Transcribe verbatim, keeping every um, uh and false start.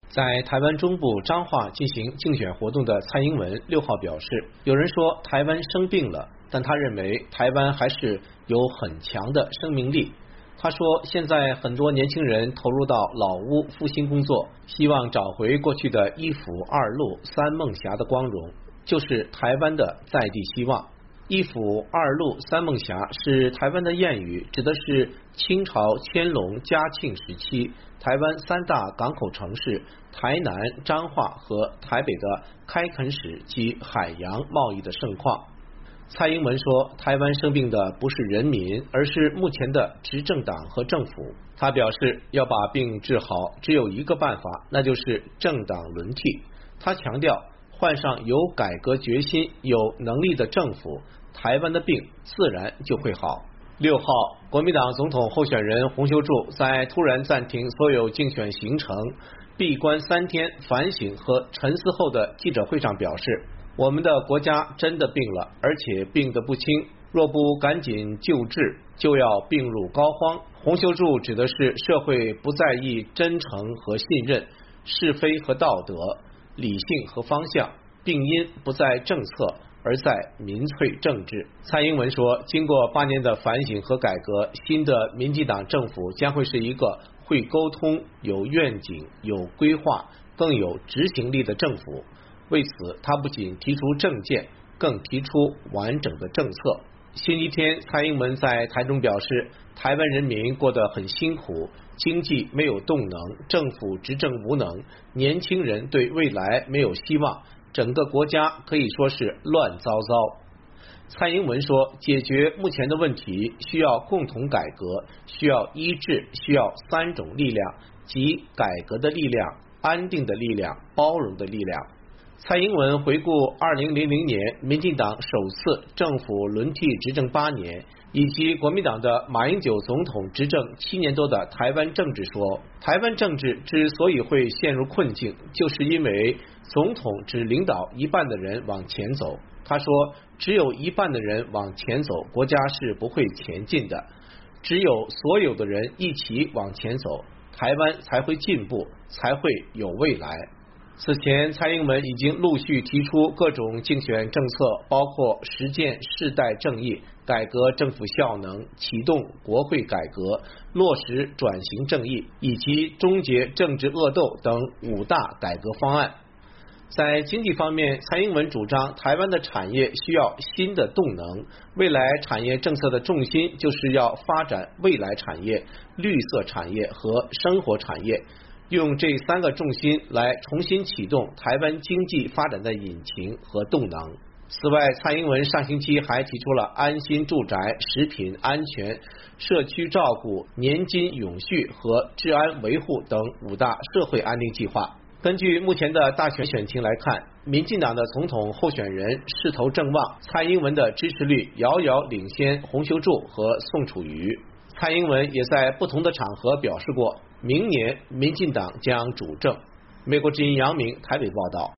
在台湾中部彰化进行竞选活动的蔡英文六号表示，有人说台湾生病了，但他认为台湾还是有很强的生命力。他说，现在很多年轻人投入到老屋复兴工作，希望找回过去的一府二路三梦峡的光荣，就是台湾的在地希望。一府二路三梦峡是台湾的谚语，指的是清朝乾隆、嘉庆时期台湾三大港口城市台南、彰化和台北的开垦史及海洋贸易的盛况。蔡英文说，台湾生病的不是人民，而是目前的执政党和政府。他表示，要把病治好，只有一个办法，那就是政党轮替。他强调，换上有改革决心、有能力的政府，台湾的病自然就会好。六号，国民党总统候选人洪秀柱在突然暂停所有竞选行程、闭关三天反省和沉思后的记者会上表示，我们的国家真的病了，而且病得不轻，若不赶紧救治，就要病入膏肓。洪秀柱指的是社会不在意真诚和信任、是非和道德、理性和方向，病因不在政策，而在民粹政治。蔡英文说，经过八年的反省和改革，新的民进党政府将会是一个会沟通、有愿景、有规划、更有执行力的政府。为此，他不仅提出政见，更提出完整的政策。星期天，蔡英文在台中表示，台湾人民过得很辛苦，经济没有动能，政府执政无能，年轻人对未来没有希望，整个国家可以说是乱糟糟。蔡英文说，解决目前的问题需要共同改革，需要一致，需要三种力量，即改革的力量、安定的力量、包容的力量。蔡英文回顾二零零零年民进党首次政府轮替执政八年，以及国民党的马英九总统执政七年多的台湾政治说，台湾政治之所以会陷入困境，就是因为总统只领导一半的人往前走。他说，只有一半的人往前走，国家是不会前进的，只有所有的人一起往前走，台湾才会进步，才会有未来。此前，蔡英文已经陆续提出各种竞选政策，包括实践世代正义、改革政府效能、启动国会改革、落实转型正义以及终结政治恶斗等五大改革方案。在经济方面，蔡英文主张台湾的产业需要新的动能，未来产业政策的重心就是要发展未来产业、绿色产业和生活产业，用这三个重心来重新启动台湾经济发展的引擎和动能。此外，蔡英文上星期还提出了安心住宅、食品安全、社区照顾、年金永续和治安维护等五大社会安定计划。根据目前的大选选情来看，民进党的总统候选人势头正旺，蔡英文的支持率遥遥领先洪秀柱和宋楚瑜。蔡英文也在不同的场合表示过，明年民进党将主政。美国之音杨明台北报道。